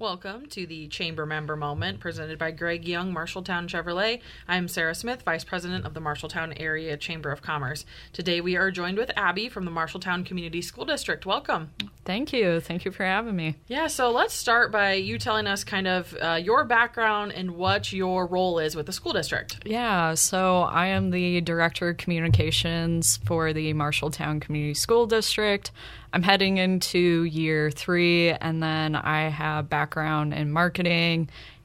Welcome to the Chamber Member Moment presented by Greg Young, Marshalltown Chevrolet. I'm Sarah Smith, Vice President of the Marshalltown Area Chamber of Commerce. Today we are joined with Abby from the Marshalltown Community School District. Welcome. Thank you. Thank you for having me. Yeah, so let's start by you telling us kind of your background and what your role is with the school district. Yeah, so I am the Director of Communications for the Marshalltown Community School District. I'm heading into year 3, and then I have background in marketing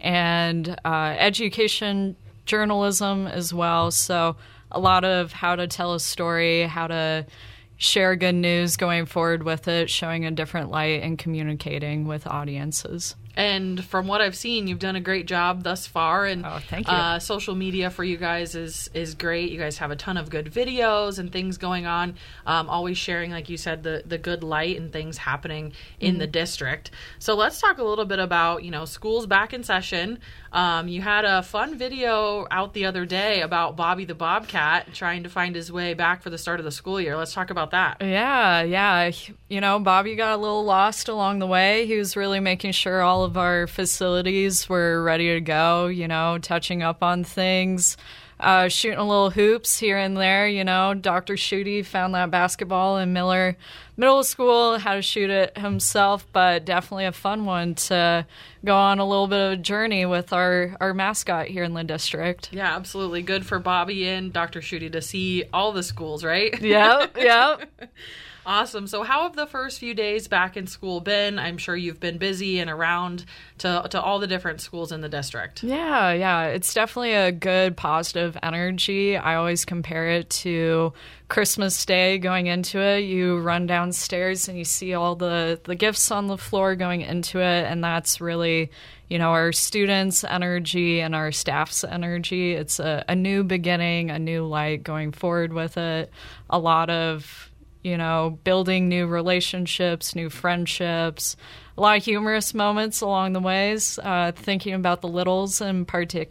and education journalism as well. So a lot of how to tell a story, how to share good news going forward with it, showing a different light and communicating with audiences. And from what I've seen, you've done a great job thus far. And thank you. Social media for you guys is great. You guys have a ton of good videos and things going on. Always sharing, like you said, the good light and things happening in the district. So let's talk a little bit about, schools back in session. You had a fun video out the other day about Bobby the Bobcat trying to find his way back for the start of the school year. Let's talk about that. Yeah. Bobby got a little lost along the way. He was really making sure all of our facilities were ready to go, touching up on things, shooting a little hoops here and there. Dr. Shooty found that basketball in Miller Middle School, how to shoot it himself, but definitely a fun one to go on a little bit of a journey with our mascot here in the district. Yeah, absolutely. Good for Bobby and Dr. Shooty to see all the schools, right? Yep. Awesome. So how have the first few days back in school been? I'm sure you've been busy and around to all the different schools in the district. Yeah. It's definitely a good, positive energy. I always compare it to Christmas Day going into it. You run downstairs and you see all the gifts on the floor going into it, and that's really our students' energy and our staff's energy. It's a new beginning, a new light going forward with it. A lot of building new relationships, new friendships, a lot of humorous moments along the ways, thinking about the littles in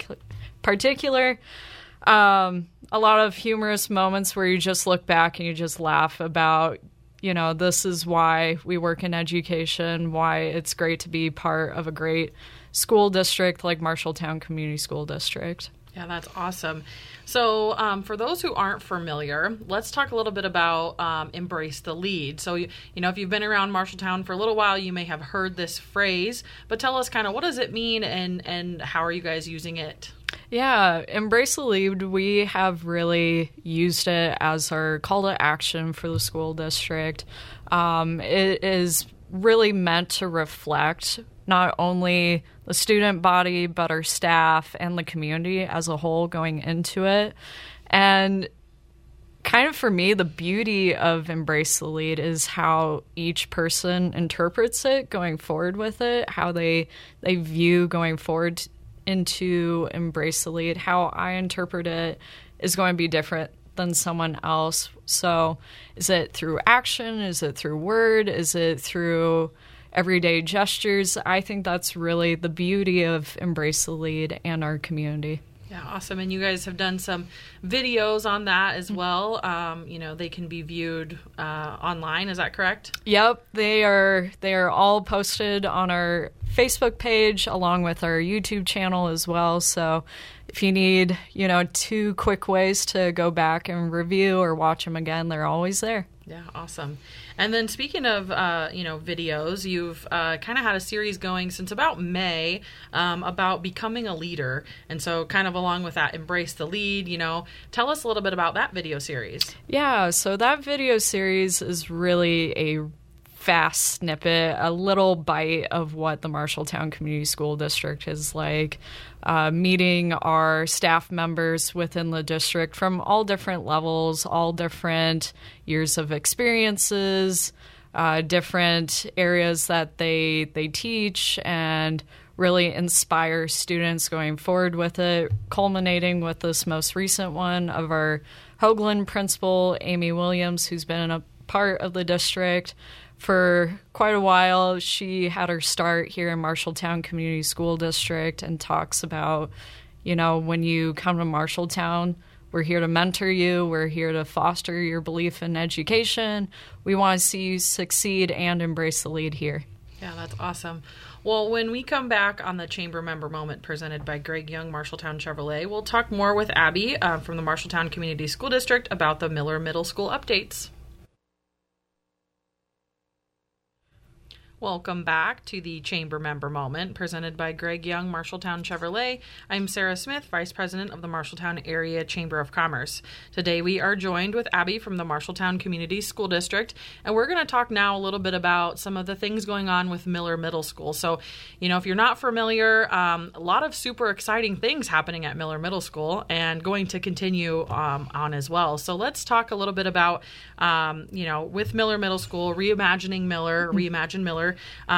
particular. A lot of humorous moments where you just look back and you just laugh about, this is why we work in education, why it's great to be part of a great school district like Marshalltown Community School District. Yeah, that's awesome. So for those who aren't familiar, let's talk a little bit about Embrace the Lead. So, if you've been around Marshalltown for a little while, you may have heard this phrase, but tell us kind of what does it mean and how are you guys using it? Yeah, Embrace the Lead, we have really used it as our call to action for the school district. It is really meant to reflect not only the student body, but our staff and the community as a whole going into it. And kind of for me, the beauty of Embrace the Lead is how each person interprets it going forward with it, how they view going forward into Embrace the Lead. How I interpret it is going to be different than someone else. So is it through action? Is it through word? Is it through everyday gestures? I think that's really the beauty of Embrace the Lead and our community. Yeah, awesome. And you guys have done some videos on that as well. They can be viewed online. Is that correct? Yep. They are all posted on our Facebook page along with our YouTube channel as well. So if you need, 2 quick ways to go back and review or watch them again, they're always there. Yeah, awesome. And then speaking of, videos, you've kind of had a series going since about May about becoming a leader. And so kind of along with that, Embrace the Lead, tell us a little bit about that video series. Yeah, so that video series is really a fast snippet, a little bite of what the Marshalltown Community School District is like, meeting our staff members within the district from all different levels, all different years of experiences, different areas that they teach, and really inspire students going forward with it, culminating with this most recent one of our Hoagland principal, Amy Williams, who's been a part of the district for quite a while. She had her start here in Marshalltown Community School District and talks about, when you come to Marshalltown, we're here to mentor you. We're here to foster your belief in education. We want to see you succeed and embrace the lead here. Yeah, that's awesome. Well, when we come back on the Chamber Member Moment presented by Greg Young, Marshalltown Chevrolet, we'll talk more with Abby from the Marshalltown Community School District about the Miller Middle School updates. Welcome back to the Chamber Member Moment presented by Greg Young, Marshalltown Chevrolet. I'm Sarah Smith, Vice President of the Marshalltown Area Chamber of Commerce. Today we are joined with Abby from the Marshalltown Community School District, and we're going to talk now a little bit about some of the things going on with Miller Middle School. So, if you're not familiar, a lot of super exciting things happening at Miller Middle School and going to continue on as well. So let's talk a little bit about, with Miller Middle School, Reimagine Miller.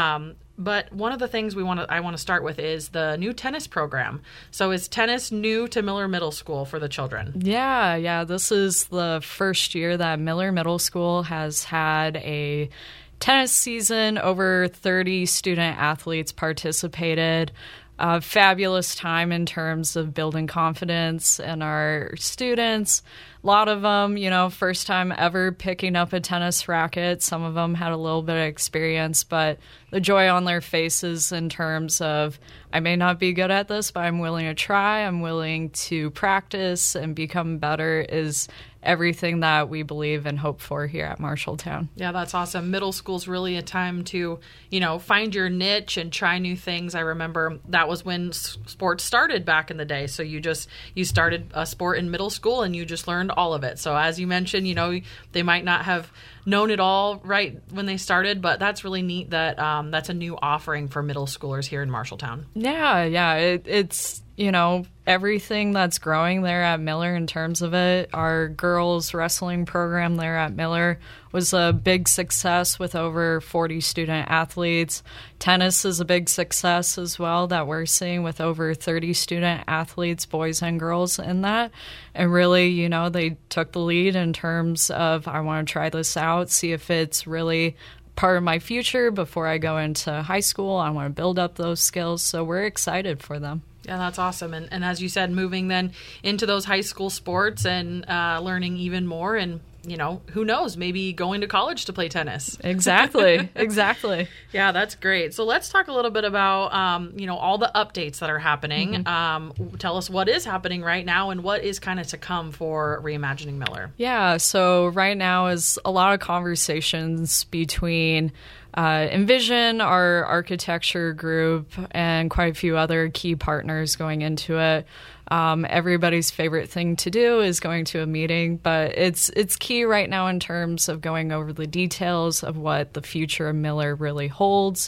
But one of the things I want to start with is the new tennis program. So is tennis new to Miller Middle School for the children? Yeah. This is the first year that Miller Middle School has had a tennis season. Over 30 student athletes participated. A fabulous time in terms of building confidence in our students. A lot of them, first time ever picking up a tennis racket. Some of them had a little bit of experience, but the joy on their faces in terms of, I may not be good at this, but I'm willing to try. I'm willing to practice and become better is everything that we believe and hope for here at Marshalltown. Yeah, that's awesome. Middle school's really a time to, find your niche and try new things. I remember that was when sports started back in the day. So you started a sport in middle school and you just learned all of it. So as you mentioned, they might not have known it all right when they started, but that's really neat that that's a new offering for middle schoolers here in Marshalltown. Yeah. It's everything that's growing there at Miller in terms of it. Our girls wrestling program there at Miller was a big success with over 40 student athletes. Tennis is a big success as well that we're seeing with over 30 student athletes, boys and girls in that. And really, they took the lead in terms of, I want to try this out, see if it's really part of my future before I go into high school. I want to build up those skills. So we're excited for them. Yeah, that's awesome. And as you said, moving then into those high school sports and learning even more and, who knows, maybe going to college to play tennis. Exactly. Yeah, that's great. So let's talk a little bit about, all the updates that are happening. Tell us what is happening right now and what is kind of to come for Reimagining Miller. Yeah, so right now is a lot of conversations between Envision, our architecture group, and quite a few other key partners going into it. Everybody's favorite thing to do is going to a meeting, but it's key right now in terms of going over the details of what the future of Miller really holds.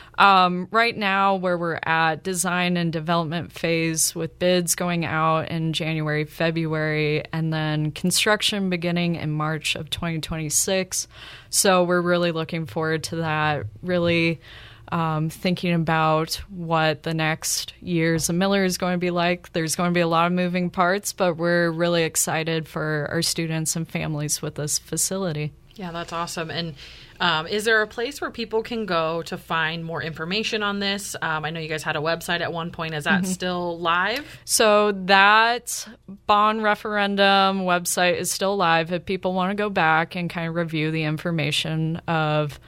Right now, where we're at, design and development phase with bids going out in January, February, and then construction beginning in March of 2026. So we're really looking forward to that, really thinking about what the next years of Miller is going to be like. There's going to be a lot of moving parts, but we're really excited for our students and families with this facility. Yeah, that's awesome. And is there a place where people can go to find more information on this? I know you guys had a website at one point. Is that still live? So that bond referendum website is still live. If people want to go back and kind of review the information of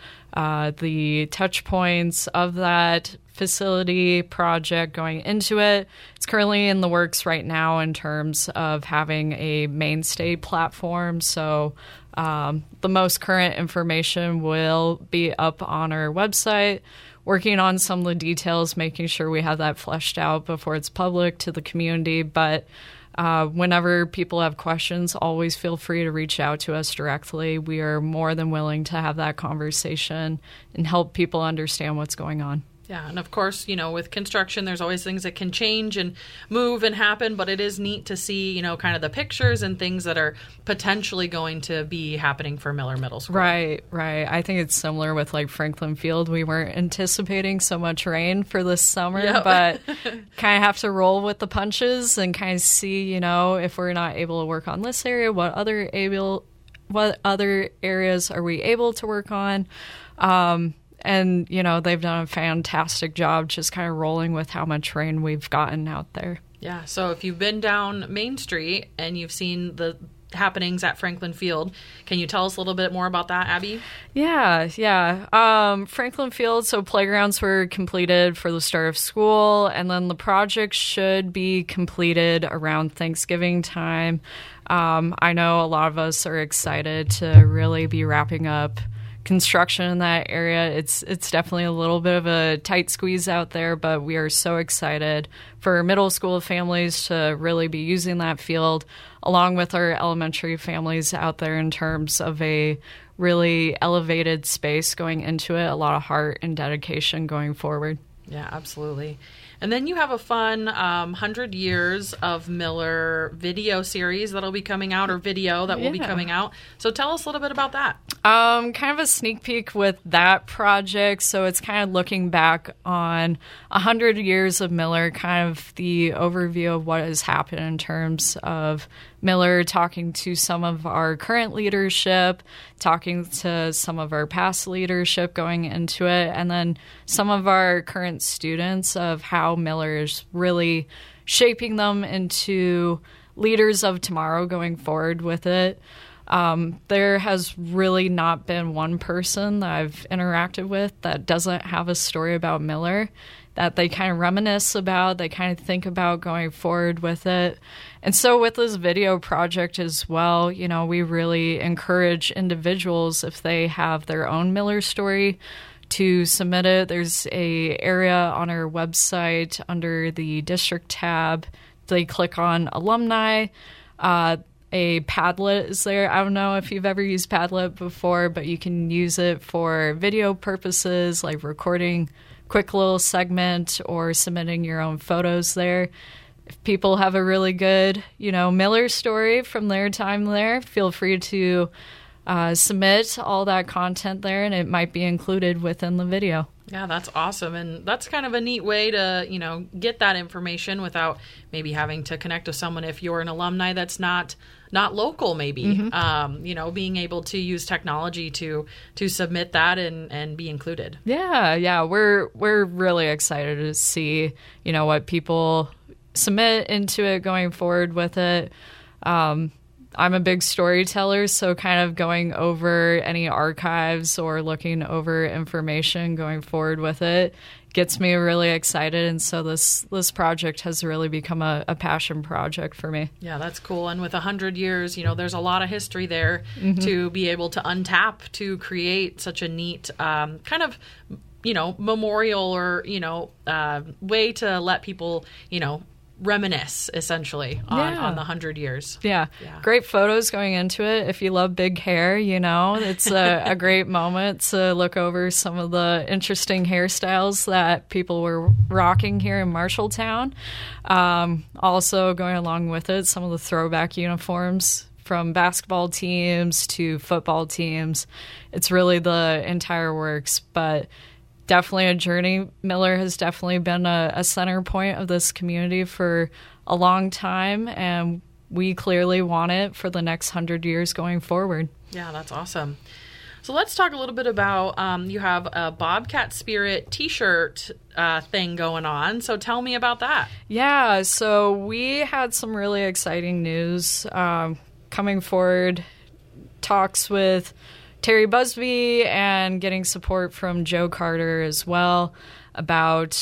the touch points of that facility project going into it. It's currently in the works right now in terms of having a mainstay platform. So the most current information will be up on our website, working on some of the details, making sure we have that fleshed out before it's public to the community. But whenever people have questions, always feel free to reach out to us directly. We are more than willing to have that conversation and help people understand what's going on. Yeah, and of course, with construction, there's always things that can change and move and happen, but it is neat to see, kind of the pictures and things that are potentially going to be happening for Miller Middle School. Right. I think it's similar with Franklin Field. We weren't anticipating so much rain for this summer, but kind of have to roll with the punches and kind of see, if we're not able to work on this area, what other areas are we able to work on? And, they've done a fantastic job just kind of rolling with how much rain we've gotten out there. Yeah, so if you've been down Main Street and you've seen the happenings at Franklin Field. Can you tell us a little bit more about that, Abby? Yeah. Franklin Field, so playgrounds were completed for the start of school, and then the project should be completed around Thanksgiving time. I know a lot of us are excited to really be wrapping up construction in that area. It's definitely a little bit of a tight squeeze out there, but we are so excited for middle school families to really be using that field along with our elementary families out there in terms of a really elevated space going into it, a lot of heart and dedication going forward. Yeah, absolutely. And then you have a fun 100 Years of Miller video series that'll be coming out, or video that will be coming out. So tell us a little bit about that. Kind of a sneak peek with that project. So it's kind of looking back on 100 Years of Miller, kind of the overview of what has happened in terms of Miller, talking to some of our current leadership, talking to some of our past leadership going into it, and then some of our current students of how Miller is really shaping them into leaders of tomorrow going forward with it. There has really not been one person that I've interacted with that doesn't have a story about Miller that they kind of reminisce about, they kind of think about going forward with it. And so with this video project as well, you know, we really encourage individuals, if they have their own Miller story, to submit it. There's a area on our website under the district tab. They click on alumni. A Padlet is there. I don't know if you've ever used Padlet before, but you can use it for video purposes, like recording quick little segment or submitting your own photos there. If people have a really good, you know, Miller story from their time there, feel free to submit all that content there, and it might be included within the video. Yeah, that's awesome. And that's kind of a neat way to, you know, get that information without maybe having to connect with someone if you're an alumni that's not local, maybe. You know, being able to use technology to submit that and be included. Yeah. We're really excited to see, you know, what people submit into it going forward with it. I'm a big storyteller, so kind of going over any archives or looking over information going forward with it gets me really excited. And so this project has really become a passion project for me. Yeah, that's cool. And with 100 years, you know, there's a lot of history there to be able to untap to create such a neat kind of, you know, memorial or, you know, way to let people, you know, reminisce essentially on the 100 years. Yeah. Great photos going into it. If you love big hair, you know, it's a great moment to look over some of the interesting hairstyles that people were rocking here in Marshalltown. Also going along with it, some of the throwback uniforms from basketball teams to football teams. It's really the entire works, but definitely a journey. Miller has definitely been a center point of this community for a long time, and we clearly want it for the next 100 years going forward. Yeah, that's awesome. So let's talk a little bit about, you have a Bobcat Spirit t-shirt thing going on. So tell me about that. Yeah, so we had some really exciting news coming forward, talks with Terry Busby and getting support from Joe Carter as well about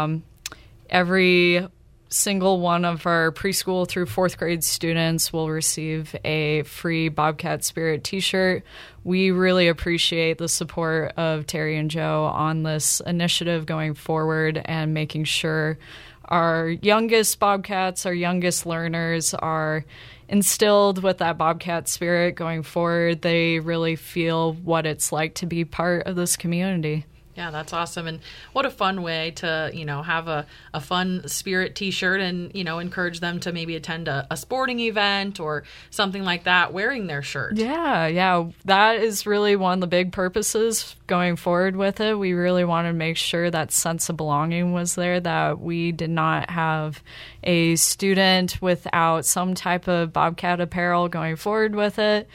every single one of our preschool through fourth grade students will receive a free Bobcat Spirit t-shirt. We really appreciate the support of Terry and Joe on this initiative going forward and making sure our youngest Bobcats, our youngest learners are instilled with that Bobcat spirit going forward. They really feel what it's like to be part of this community. Yeah, that's awesome. And what a fun way to, you know, have a fun Spirit t-shirt and, you know, encourage them to maybe attend a sporting event or something like that wearing their shirt. Yeah. That is really one of the big purposes going forward with it. We really wanted to make sure that sense of belonging was there, that we did not have a student without some type of Bobcat apparel going forward with it.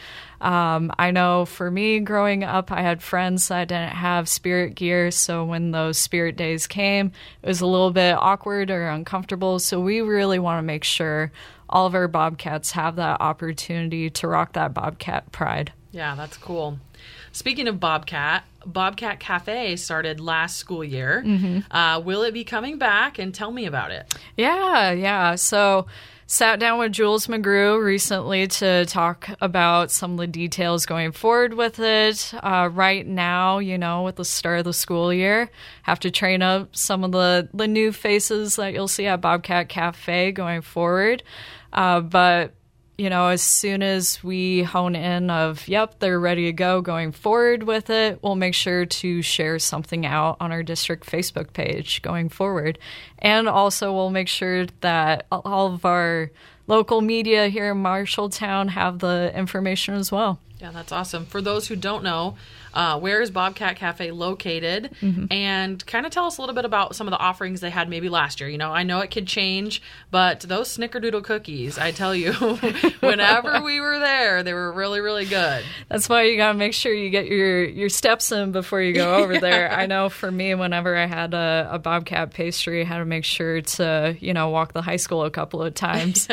I know for me growing up, I had friends that didn't have spirit gear. So when those spirit days came, it was a little bit awkward or uncomfortable. So we really want to make sure all of our Bobcats have that opportunity to rock that Bobcat pride. Yeah, that's cool. Speaking of Bobcat, Bobcat Cafe started last school year. Will it be coming back? And tell me about it. Yeah. So sat down with Jules McGrew recently to talk about some of the details going forward with it. Right now, with the start of the school year, have to train up some of the new faces that you'll see at Bobcat Cafe going forward. But as soon as we hone in of, they're ready to go going forward with it, we'll make sure to share something out on our district Facebook page going forward. And also we'll make sure that all of our local media here in Marshalltown have the information as well. Yeah, that's awesome. For those who don't know, where is Bobcat Cafe located? And kind of tell us a little bit about some of the offerings they had maybe last year. I know it could change, but those Snickerdoodle cookies, I tell you, whenever we were there, they were really, really good. That's why you got to make sure you get your steps in before you go over there. I know for me, whenever I had a Bobcat pastry, I had to make sure to, walk the high school a couple of times.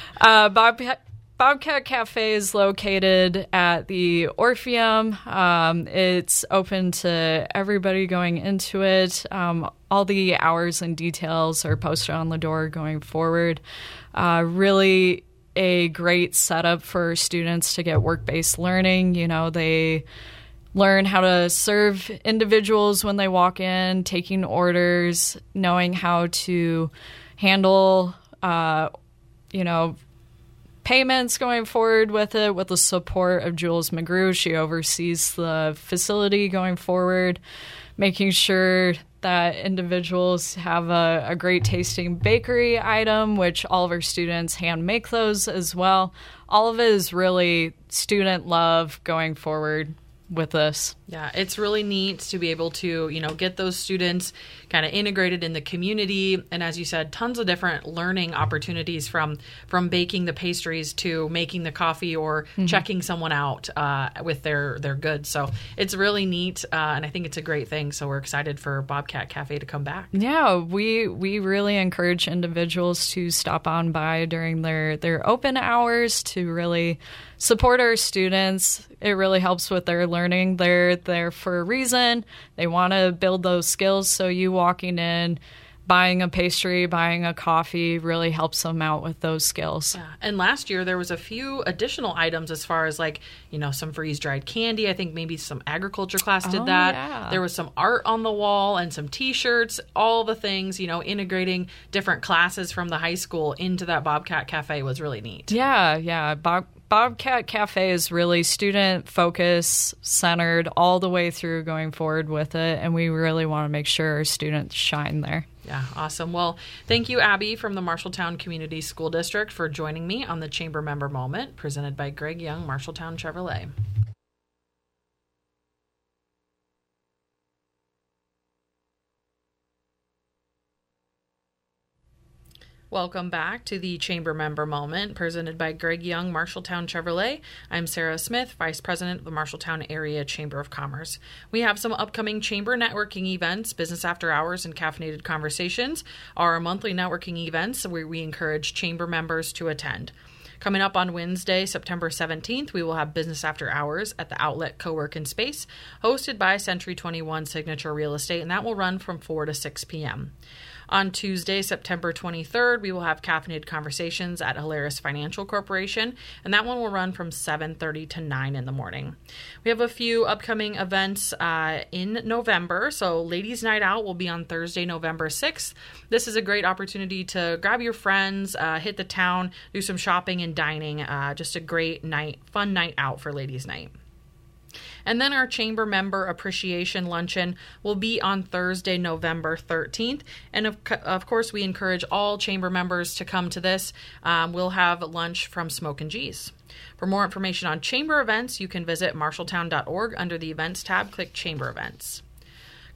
Bobcat Cafe is located at the Orpheum. It's open to everybody going into it. All the hours and details are posted on the door going forward. Really a great setup for students to get work-based learning. They learn how to serve individuals when they walk in, taking orders, knowing how to handle, payments going forward with it, with the support of Jules McGrew. She oversees the facility going forward, making sure that individuals have a great tasting bakery item, which all of our students hand make those as well. All of it is really student love going forward with this. Yeah, it's really neat to be able to, get those students kind of integrated in the community. And as you said, tons of different learning opportunities from baking the pastries to making the coffee or checking someone out with their goods. So it's really neat. And I think it's a great thing. So we're excited for Bobcat Cafe to come back. Yeah, we really encourage individuals to stop on by during their open hours to really support our students. It really helps with their learning. They're there for a reason. They want to build those skills. So you walking in, buying a pastry, buying a coffee really helps them out with those skills. Yeah. And last year there was a few additional items as far as some freeze-dried candy. I think maybe some agriculture class did that. Yeah. There was some art on the wall and some T-shirts, all the things, integrating different classes from the high school into that Bobcat Cafe was really neat. Yeah. Bobcat Cafe is really student focus centered all the way through going forward with it, and we really want to make sure our students shine there. Yeah, awesome. Well, thank you, Abby, from the Marshalltown Community School District for joining me on the Chamber Member Moment, presented by Greg Young, Marshalltown Chevrolet. Welcome back to the Chamber Member Moment, presented by Greg Young, Marshalltown Chevrolet. I'm Sarah Smith, Vice President of the Marshalltown Area Chamber of Commerce. We have some upcoming chamber networking events. Business After Hours and Caffeinated Conversations are our monthly networking events where we encourage chamber members to attend. Coming up on Wednesday, September 17th, we will have Business After Hours at the Outlet Co-work and Space, hosted by Century 21 Signature Real Estate, and that will run from 4 to 6 p.m. On Tuesday, September 23rd, we will have Caffeinated Conversations at Hilarious Financial Corporation, and that one will run from 7:30 to 9 in the morning. We have a few upcoming events in November. So Ladies Night Out will be on Thursday, November 6th. This is a great opportunity to grab your friends, hit the town, do some shopping and dining. Just a great night, fun night out for Ladies Night. And then our Chamber Member Appreciation Luncheon will be on Thursday, November 13th. And of course, we encourage all Chamber members to come to this. We'll have lunch from Smoke and G's. For more information on Chamber events, you can visit marshalltown.org under the Events tab. Click Chamber Events.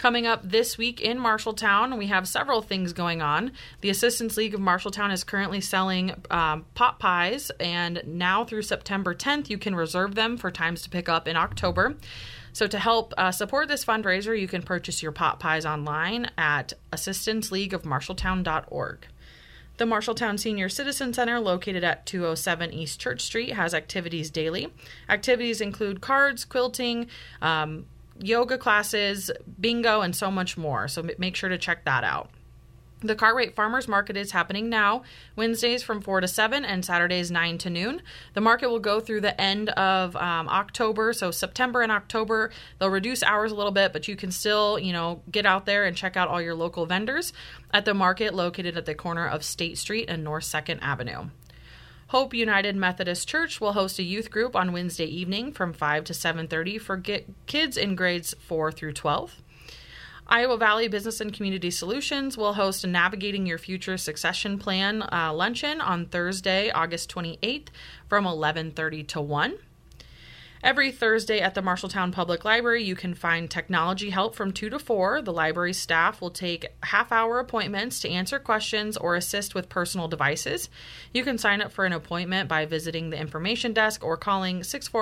Coming up this week in Marshalltown, we have several things going on. The Assistance League of Marshalltown is currently selling pot pies, and now through September 10th, you can reserve them for times to pick up in October. So to help support this fundraiser, you can purchase your pot pies online at assistanceleagueofmarshalltown.org. The Marshalltown Senior Citizen Center, located at 207 East Church Street, has activities daily. Activities include cards, quilting, yoga classes, bingo, and so much more. So make sure to check that out. The Cartwright Farmers Market is happening now, Wednesdays from 4 to 7 and Saturdays 9 to noon. The market will go through the end of October, so September and October. They'll reduce hours a little bit, but you can still, get out there and check out all your local vendors at the market located at the corner of State Street and North 2nd Avenue. Hope United Methodist Church will host a youth group on Wednesday evening from 5 to 7:30 for kids in grades 4 through 12. Iowa Valley Business and Community Solutions will host a Navigating Your Future Succession Plan luncheon on Thursday, August 28th from 11:30 to 1. Every Thursday at the Marshalltown Public Library, you can find technology help from 2 to 4. The library staff will take half-hour appointments to answer questions or assist with personal devices. You can sign up for an appointment by visiting the information desk or calling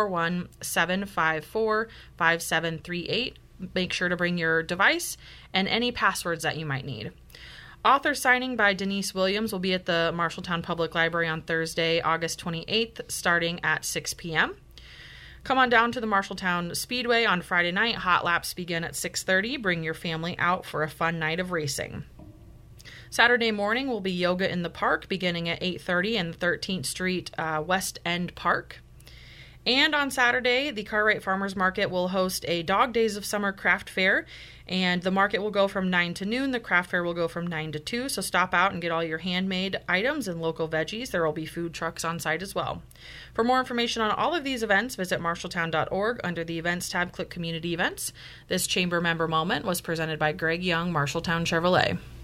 641-754-5738. Make sure to bring your device and any passwords that you might need. Author signing by Denise Williams will be at the Marshalltown Public Library on Thursday, August 28th, starting at 6 p.m. Come on down to the Marshalltown Speedway on Friday night. Hot laps begin at 6:30. Bring your family out for a fun night of racing. Saturday morning will be yoga in the park beginning at 8:30 in 13th Street West End Park. And on Saturday, the Cartwright Farmers Market will host a Dog Days of Summer craft fair, and the market will go from 9 to noon. The craft fair will go from 9 to 2, so stop out and get all your handmade items and local veggies. There will be food trucks on site as well. For more information on all of these events, visit marshalltown.org. Under the Events tab, click Community Events. This Chamber Member Moment was presented by Greg Young, Marshalltown Chevrolet.